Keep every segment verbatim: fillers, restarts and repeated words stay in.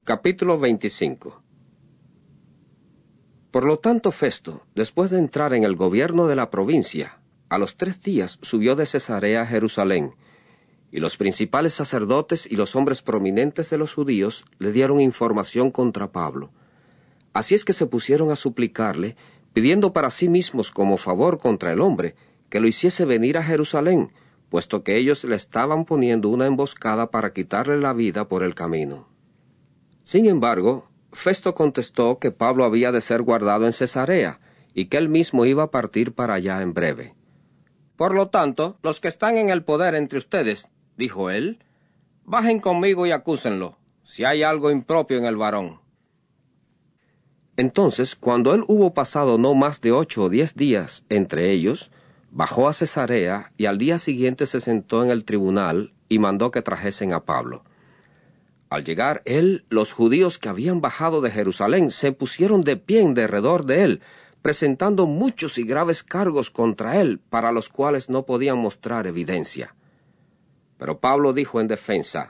Capítulo veinticinco. Por lo tanto, Festo, después de entrar en el gobierno de la provincia, a los tres días subió de Cesarea a Jerusalén, y los principales sacerdotes y los hombres prominentes de los judíos le dieron información contra Pablo. Así es que se pusieron a suplicarle, pidiendo para sí mismos como favor contra el hombre, que lo hiciese venir a Jerusalén, puesto que ellos le estaban poniendo una emboscada para quitarle la vida por el camino. Sin embargo, Festo contestó que Pablo había de ser guardado en Cesarea, y que él mismo iba a partir para allá en breve. «Por lo tanto, los que están en el poder entre ustedes», dijo él, «bajen conmigo y acúsenlo, si hay algo impropio en el varón». Entonces, cuando él hubo pasado no más de ocho o diez días entre ellos, bajó a Cesarea y al día siguiente se sentó en el tribunal y mandó que trajesen a Pablo. Al llegar él, los judíos que habían bajado de Jerusalén se pusieron de pie en derredor de él, presentando muchos y graves cargos contra él, para los cuales no podían mostrar evidencia. Pero Pablo dijo en defensa: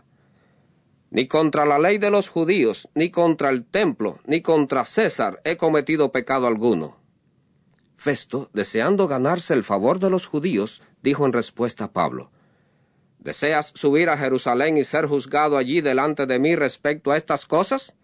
«Ni contra la ley de los judíos, ni contra el templo, ni contra César he cometido pecado alguno». Festo, deseando ganarse el favor de los judíos, dijo en respuesta a Pablo: «¿Deseas subir a Jerusalén y ser juzgado allí delante de mí respecto a estas cosas?»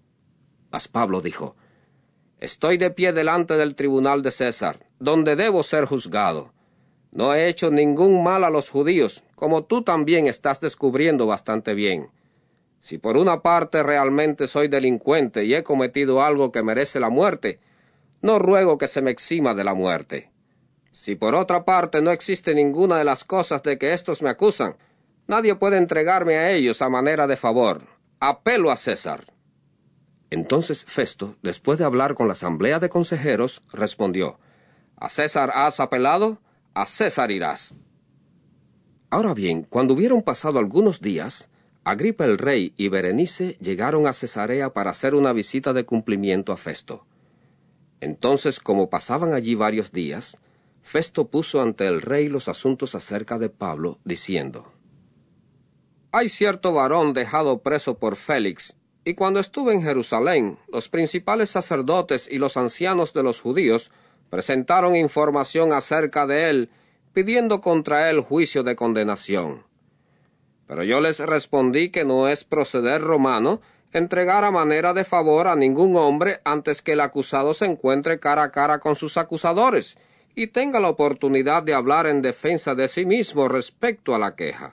Mas Pablo dijo: «Estoy de pie delante del tribunal de César, donde debo ser juzgado. No he hecho ningún mal a los judíos, como tú también estás descubriendo bastante bien. Si por una parte realmente soy delincuente y he cometido algo que merece la muerte, no ruego que se me exima de la muerte. Si por otra parte no existe ninguna de las cosas de que éstos me acusan, nadie puede entregarme a ellos a manera de favor. Apelo a César». Entonces Festo, después de hablar con la asamblea de consejeros, respondió: «¿A César has apelado? A César irás». Ahora bien, cuando hubieron pasado algunos días, Agripa el rey y Berenice llegaron a Cesarea para hacer una visita de cumplimiento a Festo. Entonces, como pasaban allí varios días, Festo puso ante el rey los asuntos acerca de Pablo, diciendo: «Hay cierto varón dejado preso por Félix, y cuando estuve en Jerusalén, los principales sacerdotes y los ancianos de los judíos presentaron información acerca de él, pidiendo contra él juicio de condenación. Pero yo les respondí que no es proceder romano entregar a manera de favor a ningún hombre antes que el acusado se encuentre cara a cara con sus acusadores y tenga la oportunidad de hablar en defensa de sí mismo respecto a la queja.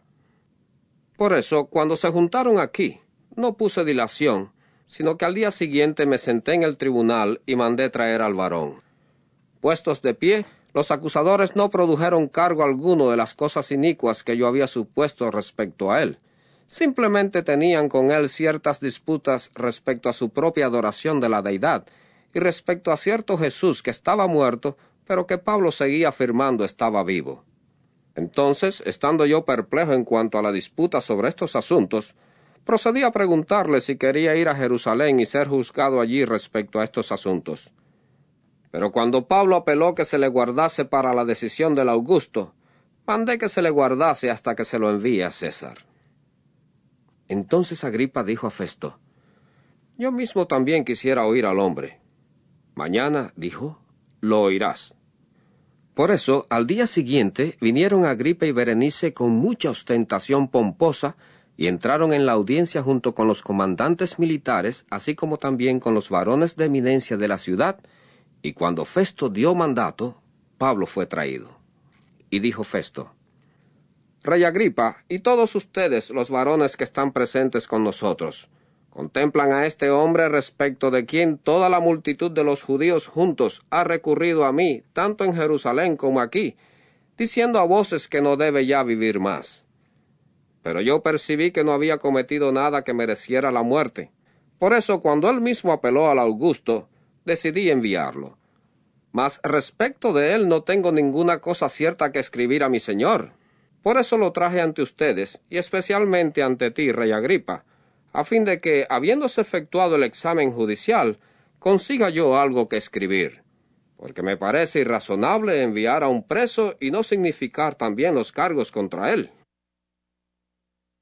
Por eso, cuando se juntaron aquí, no puse dilación, sino que al día siguiente me senté en el tribunal y mandé traer al varón. Puestos de pie, los acusadores no produjeron cargo alguno de las cosas inicuas que yo había supuesto respecto a él. Simplemente tenían con él ciertas disputas respecto a su propia adoración de la deidad y respecto a cierto Jesús que estaba muerto, pero que Pablo seguía afirmando estaba vivo. Entonces, estando yo perplejo en cuanto a la disputa sobre estos asuntos, procedí a preguntarle si quería ir a Jerusalén y ser juzgado allí respecto a estos asuntos. Pero cuando Pablo apeló que se le guardase para la decisión del Augusto, mandé que se le guardase hasta que se lo envíe a César». Entonces Agripa dijo a Festo: «Yo mismo también quisiera oír al hombre». «Mañana», dijo, «lo oirás». Por eso, al día siguiente, vinieron Agripa y Berenice con mucha ostentación pomposa y entraron en la audiencia junto con los comandantes militares, así como también con los varones de eminencia de la ciudad, y cuando Festo dio mandato, Pablo fue traído. Y dijo Festo: «Rey Agripa, y todos ustedes, los varones que están presentes con nosotros, contemplan a este hombre respecto de quien toda la multitud de los judíos juntos ha recurrido a mí, tanto en Jerusalén como aquí, diciendo a voces que no debe ya vivir más. Pero yo percibí que no había cometido nada que mereciera la muerte. Por eso, cuando él mismo apeló al Augusto, decidí enviarlo. Mas respecto de él no tengo ninguna cosa cierta que escribir a mi señor. Por eso lo traje ante ustedes, y especialmente ante ti, rey Agripa, a fin de que, habiéndose efectuado el examen judicial, consiga yo algo que escribir, porque me parece irrazonable enviar a un preso y no significar también los cargos contra él».